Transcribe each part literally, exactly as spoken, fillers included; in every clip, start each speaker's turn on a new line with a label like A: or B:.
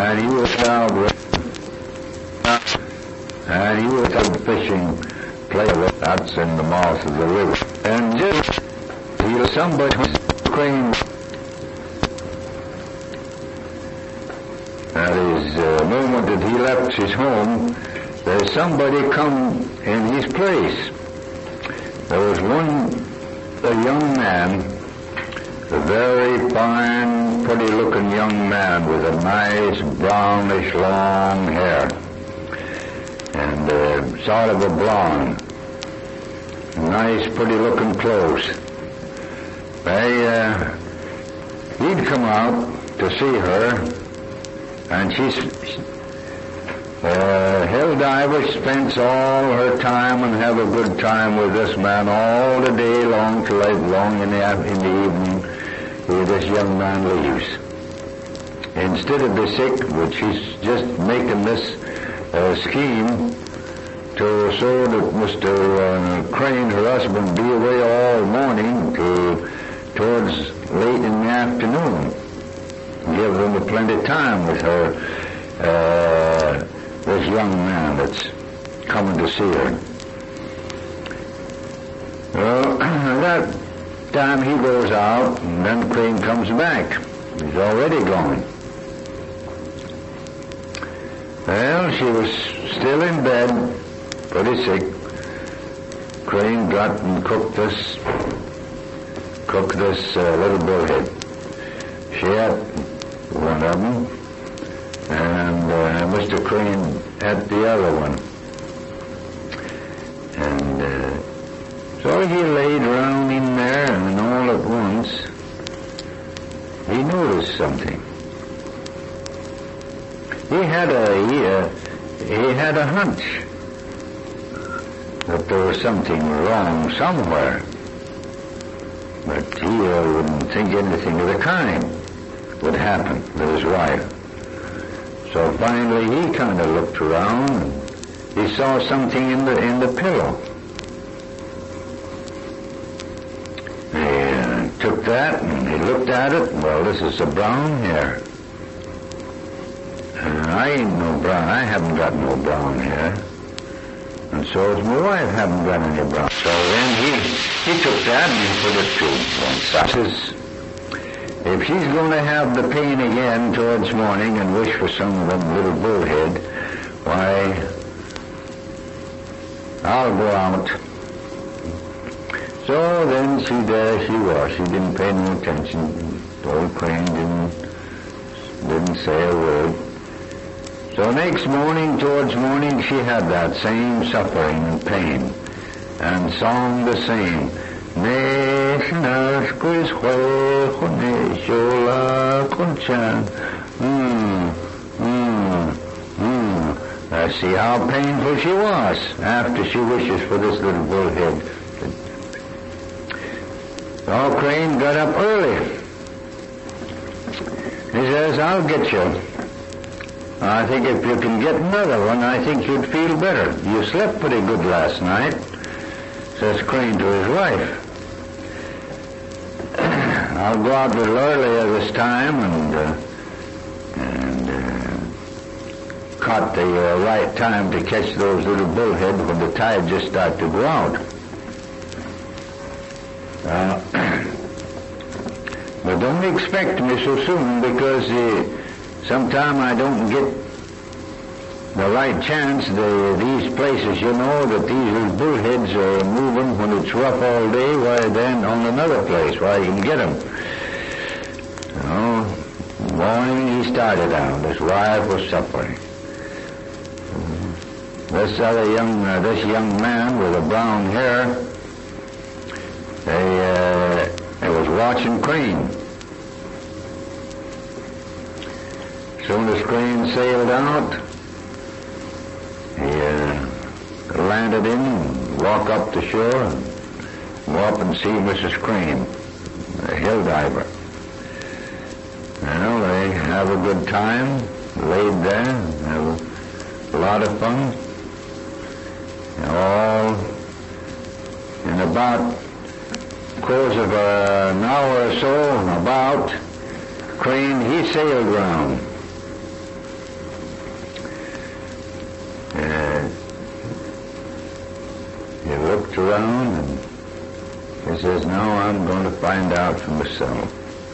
A: and he was out and he was out fishing, playing with nuts in the mouth of the river. And just he was somebody Crane. At his uh, moment that he left his home, there's somebody come in his place. There was one, a young man, a very fine, pretty-looking young man with a nice brownish long hair and uh, sort of a blonde. Nice, pretty-looking clothes. They, uh, he'd come out to see her, and she's, uh, Helldiver spends all her time and have a good time with this man all the day long till long in the, in the evening where this young man leaves. Instead of the sick, which she's just making this uh, scheme to so that Mister Uh, Crane, her husband, be away all morning to towards late in the afternoon. Give them a plenty of time with her, uh, this young man that's coming to see her. Well, that time he goes out, and then Crane comes back. He's already gone. Well, she was still in bed, pretty sick. Crane got and cooked this, cooked this uh, little bullhead. She had one of them, and uh, Mister Crane had the other one. And uh, so he laid around in there, and all at once he noticed something. He had a he, uh, he had a hunch that there was something wrong somewhere, but he uh, wouldn't think anything of the kind would happen with his wife. So finally he kind of looked around and he saw something in the in the pillow. He uh, took that and he looked at it. Well, this is a brown hair. And I ain't no brown. I haven't got no brown hair. And so as my wife haven't got any brown. So then he he took that and he put it to one side. He says, if she's going to have the pain again towards morning and wish for some of them little bullhead, why, I'll go out. So then she, there she was. She didn't pay no attention. Old Crane didn't, didn't say a word. So next morning, towards morning, she had that same suffering and pain, and song the same. Mm, mm, mm. I see how painful she was after she wishes for this little bullhead. So Crane got up early. He says, I'll get you. I think if you can get another one, I think you'd feel better. You slept pretty good last night, says Crane to his wife. I'll go out a little earlier this time and uh, and uh, caught the uh, right time to catch those little bullheads when the tide just started to go out. Uh, but don't expect me so soon, because uh, sometime I don't get the right chance. The, these places, you know, that these little bullheads are moving when it's rough all day, why then on another place where you can get them. So, morning he started out. His wife was suffering. This other young, uh, this young man with the brown hair, they, uh, they was watching Crane. Soon as Crane sailed out, he uh, landed in and walked up the shore and go up and see Missus Crane, a hill diver. Well, they have a good time, laid there, have a lot of fun. All in about course of uh, an hour or so, about Crane, he sailed round. looked around and he says, now I'm going to find out for myself.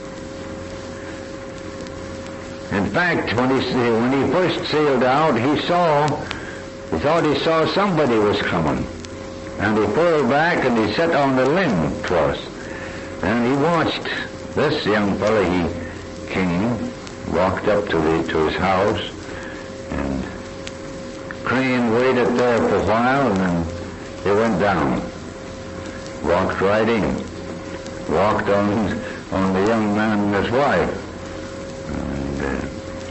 A: In fact, when he, when he first sailed out, he saw, he thought he saw somebody was coming. And he pulled back and he sat on the limb twice. And he watched this young fellow. He came, walked up to the to his house, and Crane waited there for a while, and then he went down. Walked right in. Walked on on the young man and his wife. And uh,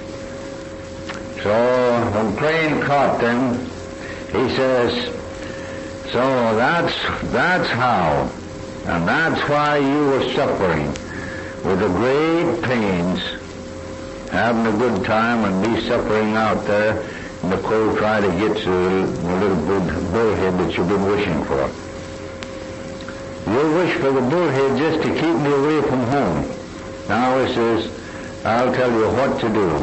A: so when Crane caught them, he says, so that's that's how, and that's why you were suffering with the great pains, having a good time and me suffering out there in the cold trying to get to the little bullhead that you've been wishing for. You wish for the bullhead just to keep me away from home. Now he says, I'll tell you what to do.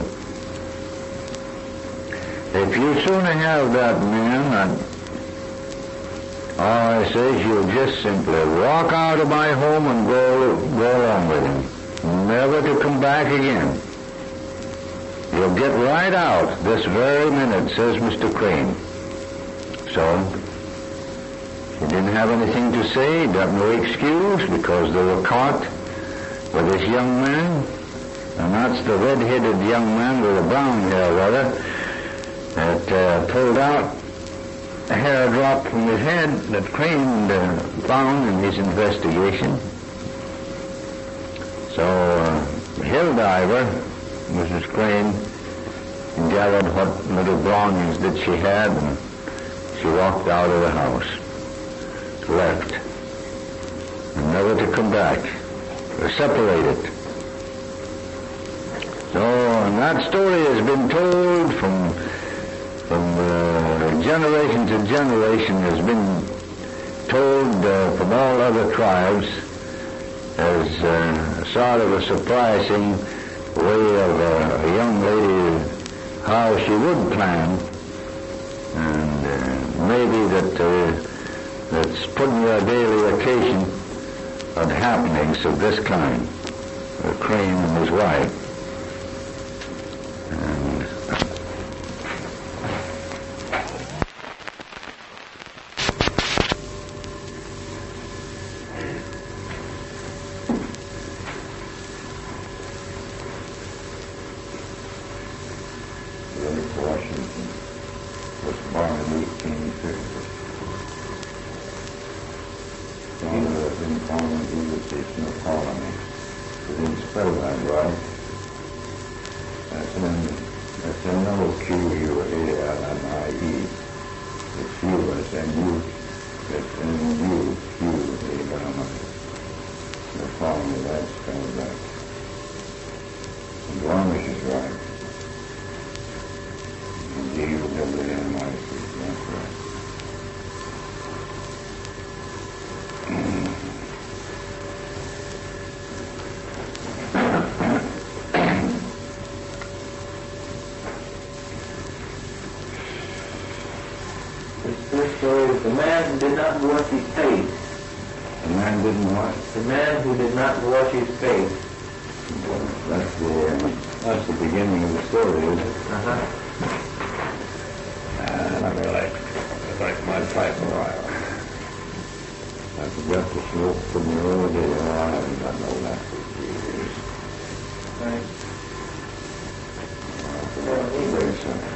A: If you sooner have that man, and oh, he says, you'll just simply walk out of my home and go, go along with him, never to come back again. You'll get right out this very minute, says Mister Crane. So, he didn't have anything to say, got no excuse, because they were caught with this young man, and that's the red-headed young man with the brown hair, rather, that uh, pulled out a hair drop from his head that Crane uh, found in his investigation. So, uh, Hilldiver, Missus Crane, gathered what little belongings that she had, and she walked out of the house, left, and never to come back. They're separated. So, and that story has been told from from uh, generation to generation, has been told uh, from all other tribes as uh, sort of a surprising way of uh, a young lady, how she would plan, and uh, maybe that uh, that's putting a daily occasion of happenings of this kind. Uh, Crane and his wife. And Washington was born in eighteen fifty. Father was in common invitation of colony. He didn't spell that right. That's in, that's in no Q U A L M I E. It's U S N U. It's in U Q A L M I. The following that spelled that. And Gormish is right. G U W M I C, that's right.
B: This story is the man who did not wash his face.
A: The man didn't what?
B: The man who did not wash his face.
A: Well, that's the, uh, that's the beginning of the story, isn't it?
B: Uh-huh.
A: Uh, let me light, light my pipe a while. I forgot to smoke from the other day. Oh, I haven't got no last for years.
B: Right.
A: Oh, very sorry.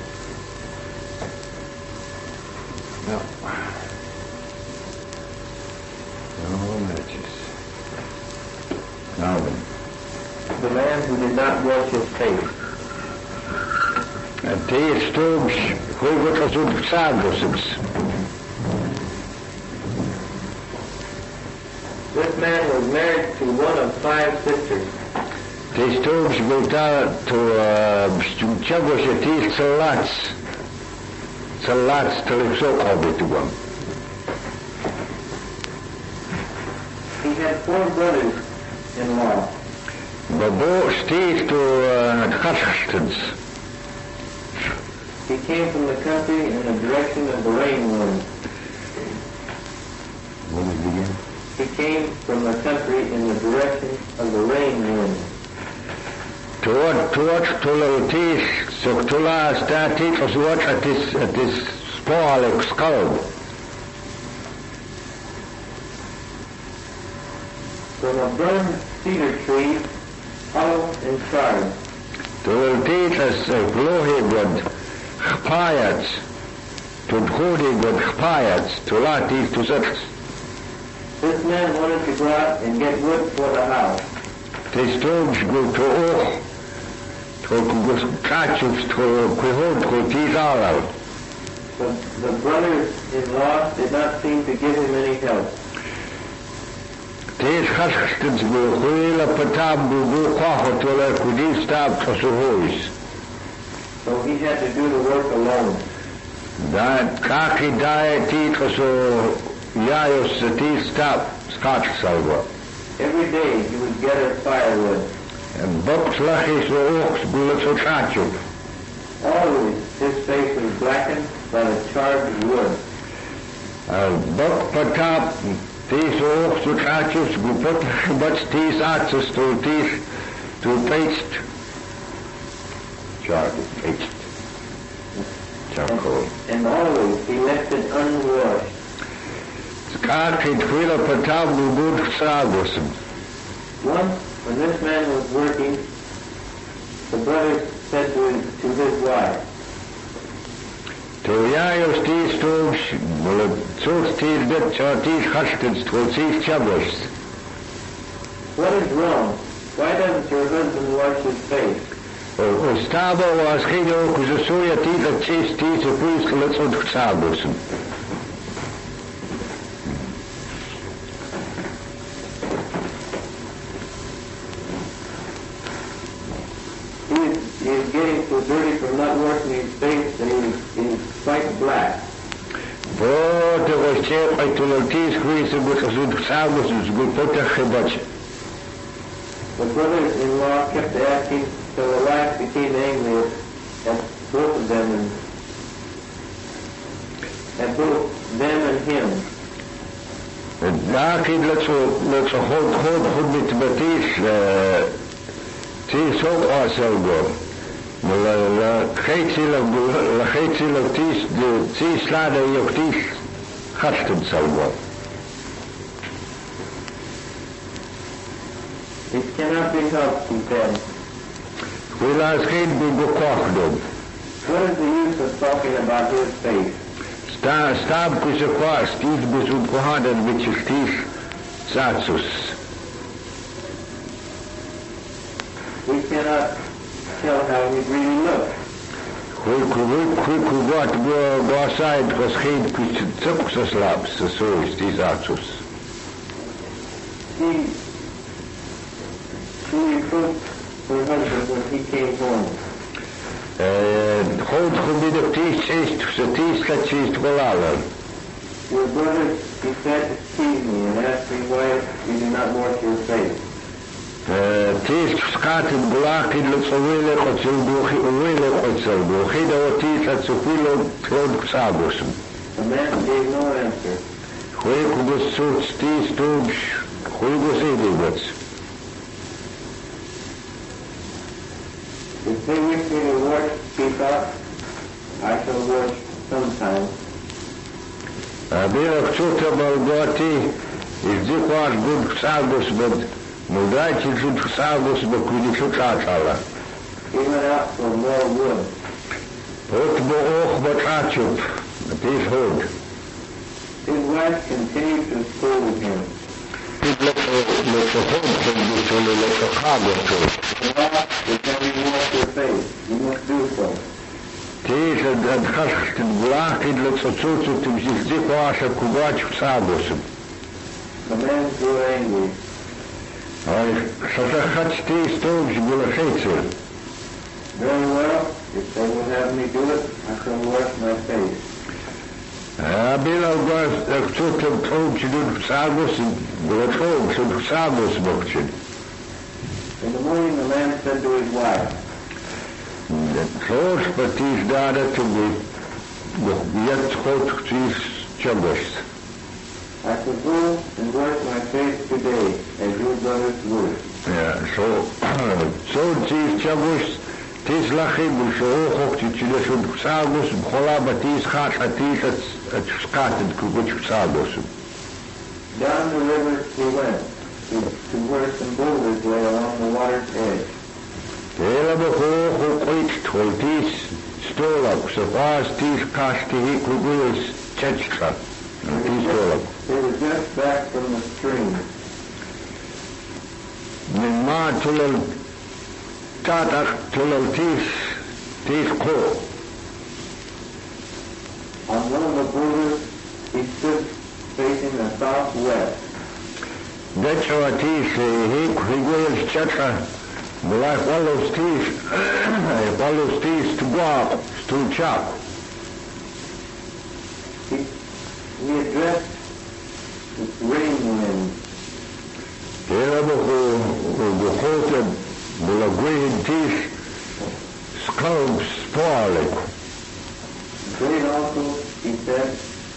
A: No. No matches. Now then.
B: The man who did not wash his face.
A: A ty stoops, hoe wordt het zaadlossens.
B: This man was married to one of five sisters.
A: Ty stoops bulta to czego się ty salac. Salac to jest so obituam.
B: He had four brothers-in-law.
A: Babo steeg to Hatchstens.
B: He came from the country in the direction of the rain wind.
A: What is it again?
B: He came from the country in the direction of the rain wind.
A: Tuot, tuot, tulautis, suktula, statit, osuot, atis, atis, spoalex, skalb.
B: From a burned cedar tree, hollow and charred.
A: Tulautis, as glohigod, chpayats, tudhodigod, chpayats, tulatis, tusats.
B: This man wanted to go out and get wood for the house.
A: Tis togs go to och, to go kachus, to quihod, to tis alal.
B: The, the brothers-in-law did not seem to give him any help.
A: Tis chaskstens go huila patab go go kwaho to la kudi stab to suhois.
B: So he had to do the work alone.
A: Da kaki dae tit so yayos tis stab scotch salvo.
B: Every day he would gather firewood.
A: And box lachis o ox bullets o chachuk.
B: Always his face was blackened by the charred wood.
A: Al bok patap tis o ox o chachuk go put but tis atsus to tis to paste. Charred, paste. Charcoal.
B: And always he left it unwashed.
A: Kaki twila patap go good sagosum.
B: Once, when this man was working, the brother said to his, to his wife,
A: To yayos tis togs, mulla tzos tis bit cha tis chastens to tis chabos.
B: "What is wrong? Why doesn't your husband wash his face?"
A: O stabo was chido kuzusuya tis a tis tis a pris let's on sagosum.
B: He is getting so dirty from not washing his face that he is, he is quite black.
A: Bo te was chep ai to tis chris go to sagosum go put a chibach.
B: The brothers-in-law kept asking till the wife became angry at both of them and at both them and him.
A: Laki let's let's hold hold hold mit betis tis so also la la geitsila la geitsila tis de tis lade yok tis gasten salvo.
B: It cannot be helped, he said.
A: We last geen be gekocht.
B: What is the use of talking about his face?
A: Sta stab kuze kwa stis buzud kohaden which is tis satsus.
B: We cannot tell how he really looks.
A: We could we could go go go outside because geen kuze tsuks slabs so is tis satsus.
B: He, she reproved her husband when he came home.
A: Hold gebied tis is the tis that is volala.
B: Your brother, he said, teased me and asked me why you do not wash your face.
A: Tis skated black in the Sovile Kotsilbuchi, Uwile Kotsilbu, Hido tis at Sofilo Klod Sagosum.
B: The man gave no answer.
A: Huikus suits tis tubs, Huikus idiots.
B: If they wish me to wash, he thought, I shall wash sometime.
A: Abir suitable goti is the quite good Sagus, but Mudachi should Sagus, but could you chatala?
B: He went out for more wood.
A: Put bo och but achup, tis hood.
B: His wife continued to scold him.
A: People look for hood can be told like a cargo to.
B: Why? Because you wash your face. You must do so.
A: Tis and Hashkin black in looks at so to Zikwash a Kubach Sagosum.
B: The man grew angry.
A: I such a hatch tis stoves will a hater.
B: Very well. If they will have me do it, I shall wash my face.
A: Abila was a sort of told you do Sagos and will a told to Sagos Bokchin.
B: In the morning, the man said to his wife,
A: Close, but he's data to be yet hot to his chambers.
B: I could go and wash my face today, as your brothers would.
A: Yeah, so, so tis chabus, tis lachibus, so hoch tis should sagus, holaba tis hat at tis at scattered which sagus.
B: Down the river he went, to, to where some boulders lay along the water's edge.
A: Ela before who quit twelve tis stole up, so far as tis cast to he could wheels chechka.
B: They were just back from the stream.
A: Ma tulal tatak tulal tis tis ko.
B: On one of the boulders, he stood facing the southwest.
A: That's how it is. He he goes chatra. Like all those tis, all those tis to walk, to chop.
B: He, he addressed the rain wind.
A: Ela who who quoted the great tis scalps falling.
B: Great also, he said.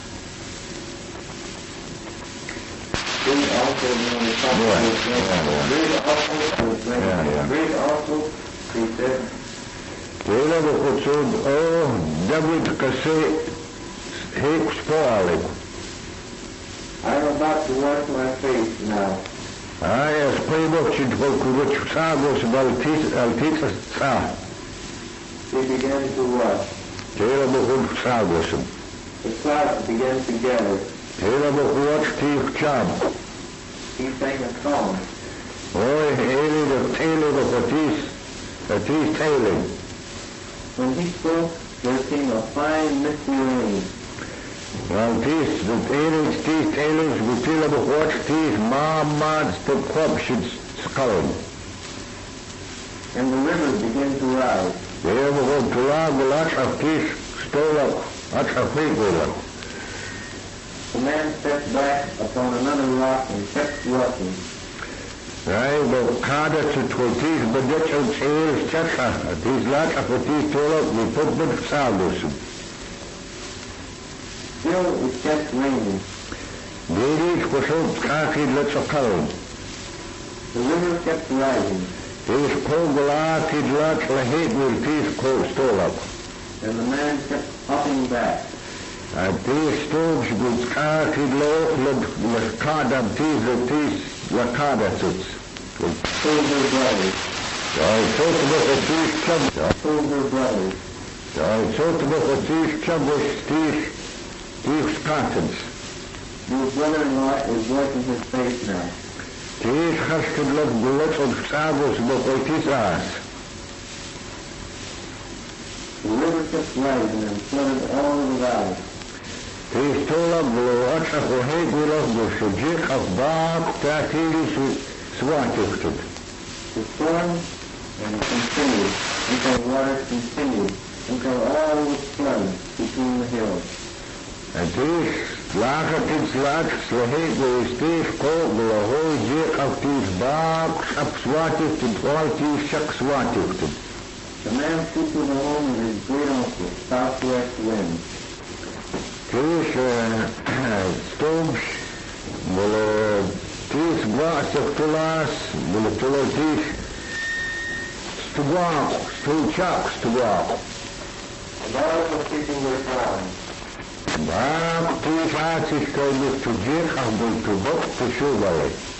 B: Great also, when we talk about this, great also was rain.
A: Yeah, yeah.
B: Great also, he said.
A: Ela who said, oh, David Kase Hicks falling.
B: I'm about to wash my face now.
A: Ah, yes, play what you do, which sagos about Altita Sa.
B: He began to wash.
A: Ela who sagos.
B: The clouds began to gather.
A: Ela who watched Tis Chab.
B: He sang a song.
A: Oh, Eli the tailor of a tis, a tis tailing.
B: When he spoke, there came a fine misty rain.
A: Well, tis, the tailings, tis tailings, we feel about what tis, ma, ma, the crop should skull.
B: And the river began to rise.
A: They ever go to log the lot of tis stole up, lots of people.
B: The man stepped back upon another rock and kept walking.
A: Right, but kada to tis, but that's how tails, chatra, tis lots of tis stole up, we put the saldos.
B: Still it kept raining.
A: Ladies, for so coffee, let's a cold.
B: The river kept rising.
A: Tis cold, the lot, tis lots, la hate will tis cold stole up.
B: And the man kept hopping back.
A: A tis stoves, good coffee, low, la kada, tis, la tis, la kada suits.
B: Soldier brothers.
A: I talked about the tis chub.
B: Soldier brothers.
A: I talked about the tis chub, tis, tis cottons.
B: Your brother-in-law is washing his face now.
A: Tis has to look the lots of sabos, but tis ass.
B: The river kept rising and flooded all of the valley.
A: Tis told up below us of the hate will of the subject of Bob that he is swatted.
B: The storm and continued until water continued until all was flooded between the hills.
A: And this lager tis lots the hate will tis cold the whole jig of tis Bob up swatted to all tis shuck swatted.
B: The man stood to the home of his great uncle, southwest wind.
A: Tis uh, stoves will tis glass of tulas will tulas tis to walk, to chucks to walk.
B: And all were keeping their ground.
A: Bob tis artist told us to jig of the to book to show